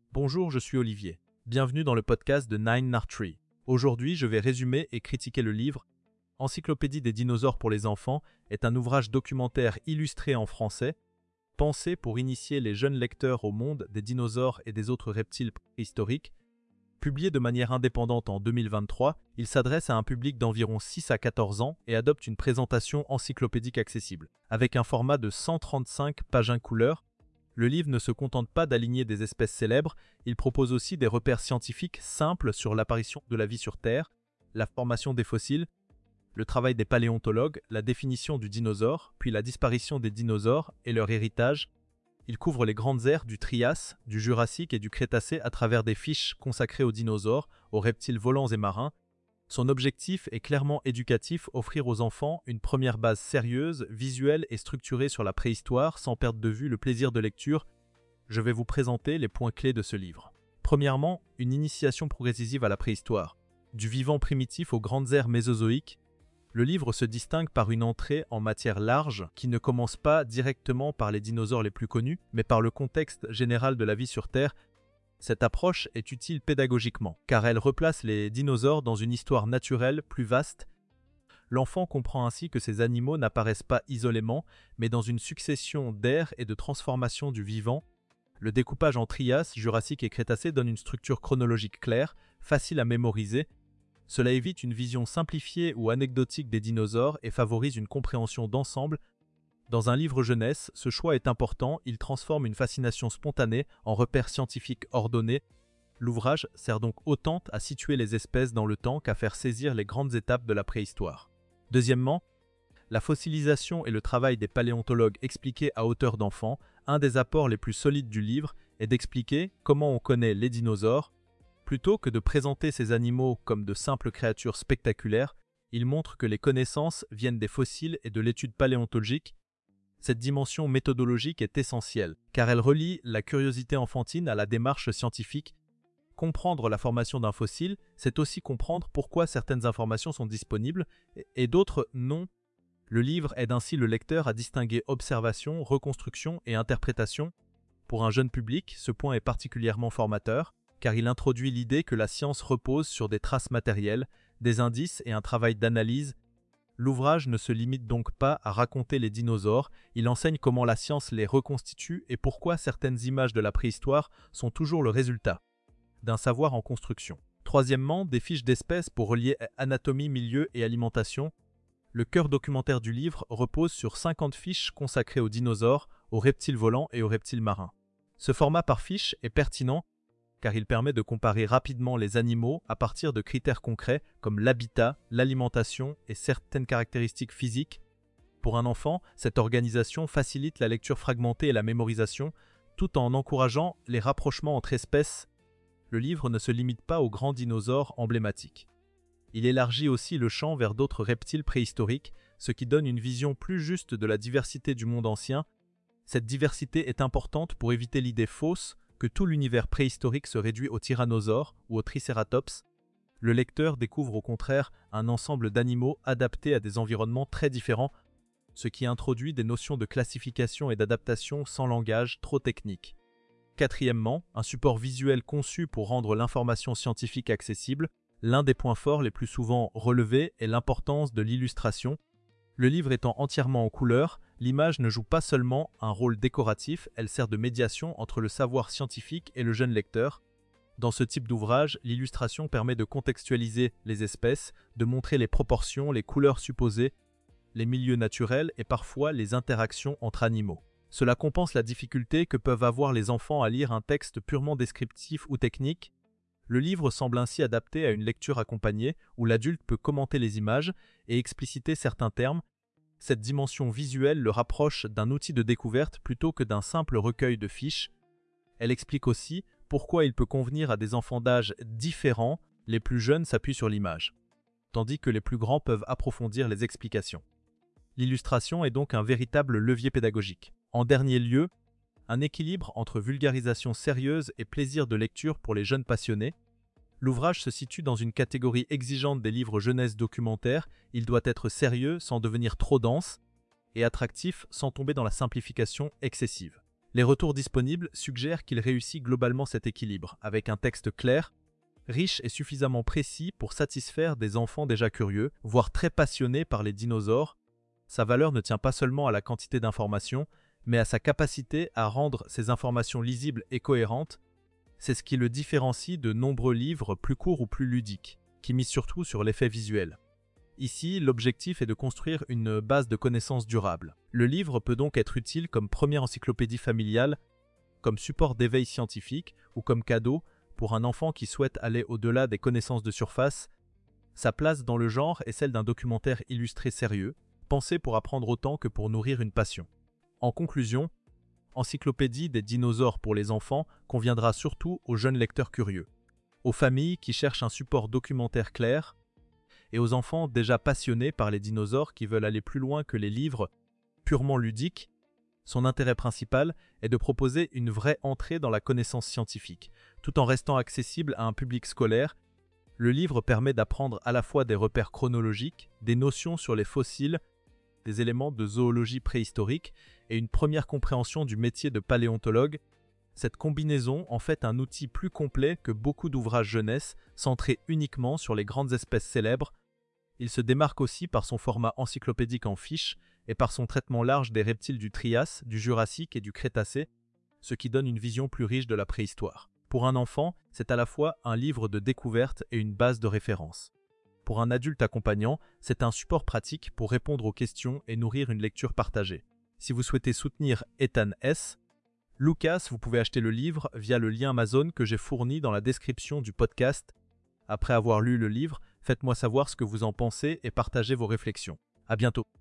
Bonjour, je suis Olivier. Bienvenue dans le podcast de Nine Nursery. Aujourd'hui, je vais résumer et critiquer le livre Encyclopédie des dinosaures pour les enfants est un ouvrage documentaire illustré en français, pensé pour initier les jeunes lecteurs au monde des dinosaures et des autres reptiles préhistoriques. Publié de manière indépendante en 2023, il s'adresse à un public d'environ 6 à 14 ans et adopte une présentation encyclopédique accessible. Avec un format de 135 pages couleur, le livre ne se contente pas d'aligner des espèces célèbres, il propose aussi des repères scientifiques simples sur l'apparition de la vie sur Terre, la formation des fossiles, le travail des paléontologues, la définition du dinosaure, puis la disparition des dinosaures et leur héritage. Il couvre les grandes ères du Trias, du Jurassique et du Crétacé à travers des fiches consacrées aux dinosaures, aux reptiles volants et marins. Son objectif est clairement éducatif, offrir aux enfants une première base sérieuse, visuelle et structurée sur la préhistoire sans perdre de vue le plaisir de lecture. Je vais vous présenter les points clés de ce livre. Premièrement, une initiation progressive à la préhistoire. Du vivant primitif aux grandes ères mésozoïques, le livre se distingue par une entrée en matière large qui ne commence pas directement par les dinosaures les plus connus, mais par le contexte général de la vie sur Terre. Cette approche est utile pédagogiquement, car elle replace les dinosaures dans une histoire naturelle plus vaste. L'enfant comprend ainsi que ces animaux n'apparaissent pas isolément, mais dans une succession d'ères et de transformations du vivant. Le découpage en Trias, Jurassique et Crétacé donne une structure chronologique claire, facile à mémoriser. Cela évite une vision simplifiée ou anecdotique des dinosaures et favorise une compréhension d'ensemble. Dans un livre jeunesse, ce choix est important, il transforme une fascination spontanée en repères scientifiques ordonnés. L'ouvrage sert donc autant à situer les espèces dans le temps qu'à faire saisir les grandes étapes de la préhistoire. Deuxièmement, la fossilisation et le travail des paléontologues expliqués à hauteur d'enfant. Un des apports les plus solides du livre est d'expliquer comment on connaît les dinosaures. Plutôt que de présenter ces animaux comme de simples créatures spectaculaires, il montre que les connaissances viennent des fossiles et de l'étude paléontologique. Cette dimension méthodologique est essentielle, car elle relie la curiosité enfantine à la démarche scientifique. Comprendre la formation d'un fossile, c'est aussi comprendre pourquoi certaines informations sont disponibles et d'autres non. Le livre aide ainsi le lecteur à distinguer observation, reconstruction et interprétation. Pour un jeune public, ce point est particulièrement formateur, car il introduit l'idée que la science repose sur des traces matérielles, des indices et un travail d'analyse. L'ouvrage ne se limite donc pas à raconter les dinosaures, il enseigne comment la science les reconstitue et pourquoi certaines images de la préhistoire sont toujours le résultat d'un savoir en construction. Troisièmement, des fiches d'espèces pour relier anatomie, milieu et alimentation. Le cœur documentaire du livre repose sur 50 fiches consacrées aux dinosaures, aux reptiles volants et aux reptiles marins. Ce format par fiche est pertinent car il permet de comparer rapidement les animaux à partir de critères concrets comme l'habitat, l'alimentation et certaines caractéristiques physiques. Pour un enfant, cette organisation facilite la lecture fragmentée et la mémorisation, tout en encourageant les rapprochements entre espèces. Le livre ne se limite pas aux grands dinosaures emblématiques. Il élargit aussi le champ vers d'autres reptiles préhistoriques, ce qui donne une vision plus juste de la diversité du monde ancien. Cette diversité est importante pour éviter l'idée fausse que tout l'univers préhistorique se réduit aux tyrannosaures ou aux tricératops. Le lecteur découvre au contraire un ensemble d'animaux adaptés à des environnements très différents, ce qui introduit des notions de classification et d'adaptation sans langage trop technique. Quatrièmement, un support visuel conçu pour rendre l'information scientifique accessible. L'un des points forts les plus souvent relevés est l'importance de l'illustration. Le livre étant entièrement en couleur, l'image ne joue pas seulement un rôle décoratif, elle sert de médiation entre le savoir scientifique et le jeune lecteur. Dans ce type d'ouvrage, l'illustration permet de contextualiser les espèces, de montrer les proportions, les couleurs supposées, les milieux naturels et parfois les interactions entre animaux. Cela compense la difficulté que peuvent avoir les enfants à lire un texte purement descriptif ou technique. Le livre semble ainsi adapté à une lecture accompagnée où l'adulte peut commenter les images et expliciter certains termes. Cette dimension visuelle le rapproche d'un outil de découverte plutôt que d'un simple recueil de fiches. Elle explique aussi pourquoi il peut convenir à des enfants d'âge différents, les plus jeunes s'appuient sur l'image, tandis que les plus grands peuvent approfondir les explications. L'illustration est donc un véritable levier pédagogique. En dernier lieu, un équilibre entre vulgarisation sérieuse et plaisir de lecture pour les jeunes passionnés. L'ouvrage se situe dans une catégorie exigeante des livres jeunesse documentaires, il doit être sérieux sans devenir trop dense et attractif sans tomber dans la simplification excessive. Les retours disponibles suggèrent qu'il réussit globalement cet équilibre, avec un texte clair, riche et suffisamment précis pour satisfaire des enfants déjà curieux, voire très passionnés par les dinosaures. Sa valeur ne tient pas seulement à la quantité d'informations, mais à sa capacité à rendre ces informations lisibles et cohérentes. C'est ce qui le différencie de nombreux livres plus courts ou plus ludiques, qui misent surtout sur l'effet visuel. Ici, l'objectif est de construire une base de connaissances durables. Le livre peut donc être utile comme première encyclopédie familiale, comme support d'éveil scientifique ou comme cadeau pour un enfant qui souhaite aller au-delà des connaissances de surface. Sa place dans le genre est celle d'un documentaire illustré sérieux, pensé pour apprendre autant que pour nourrir une passion. En conclusion, Encyclopédie des dinosaures pour les enfants conviendra surtout aux jeunes lecteurs curieux, aux familles qui cherchent un support documentaire clair, et aux enfants déjà passionnés par les dinosaures qui veulent aller plus loin que les livres purement ludiques. Son intérêt principal est de proposer une vraie entrée dans la connaissance scientifique, tout en restant accessible à un public scolaire. Le livre permet d'apprendre à la fois des repères chronologiques, des notions sur les fossiles, des éléments de zoologie préhistorique et une première compréhension du métier de paléontologue. Cette combinaison en fait un outil plus complet que beaucoup d'ouvrages jeunesse centrés uniquement sur les grandes espèces célèbres. Il se démarque aussi par son format encyclopédique en fiches et par son traitement large des reptiles du Trias, du Jurassique et du Crétacé, ce qui donne une vision plus riche de la préhistoire. Pour un enfant, c'est à la fois un livre de découverte et une base de référence. Pour un adulte accompagnant, c'est un support pratique pour répondre aux questions et nourrir une lecture partagée. Si vous souhaitez soutenir Ethan S. Lucas, vous pouvez acheter le livre via le lien Amazon que j'ai fourni dans la description du podcast. Après avoir lu le livre, faites-moi savoir ce que vous en pensez et partagez vos réflexions. À bientôt.